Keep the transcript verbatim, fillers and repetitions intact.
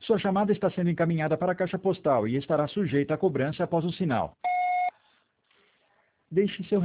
Sua chamada está sendo encaminhada para a caixa postal e estará sujeita a cobrança após o sinal. Deixe seu